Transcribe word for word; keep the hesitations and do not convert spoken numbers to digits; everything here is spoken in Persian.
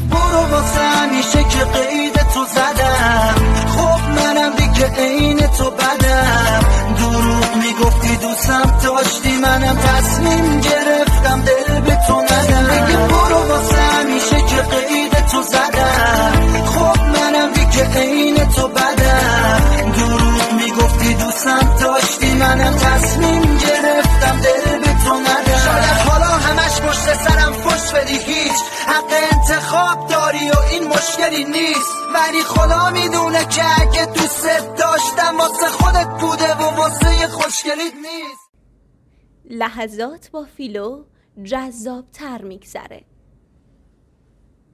برو واسه همیشه که قید تو زدم. خب منم دیگه عین تو بدم. دروغ میگفتی دوستم داشتی، منم تصمیم گرفتم دل به تو ندم. دیگه برو واسه همیشه که قید تو زدم. خب منم دیگه عین تو بدم. دروغ میگفتی دوستم داشتی، منم تصمیم گرفتم دل به تو ندم. شاید حالا همش پشت سرم فش بدی، هیچ حق انتخاب داری و این مشکلی نیست، ولی خدا میدونه که اگه دوست داشتم واسه خودت بوده و واسه خوشگلیت نیست. لحظات با فیلو جذاب تر میگذره.